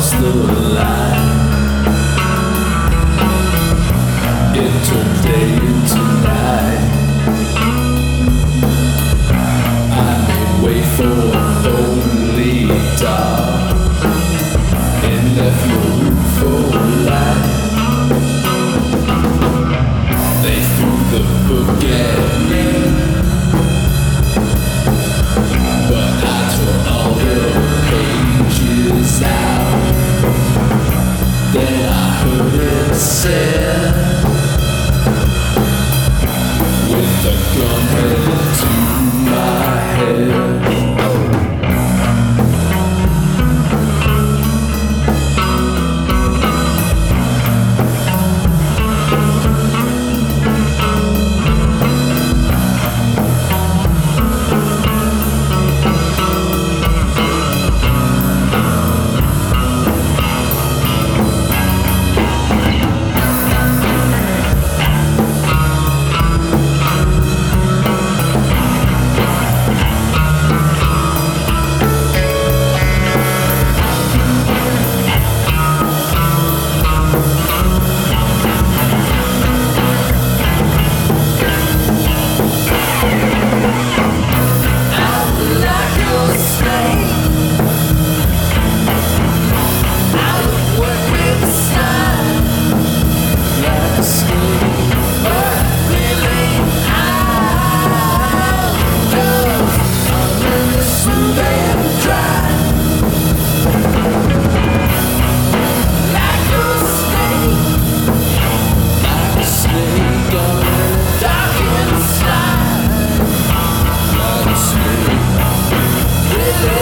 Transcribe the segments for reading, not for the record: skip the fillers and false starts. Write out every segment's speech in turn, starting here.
cross the line. It turned day into night. I made way for only dark and left no room for light. They threw the book at me, but I tore all the pages out. Then I heard it said, with a gun headed to my head.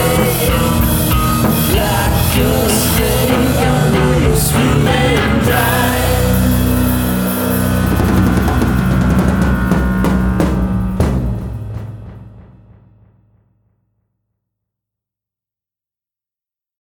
Like a snake, I'm a swimming dry.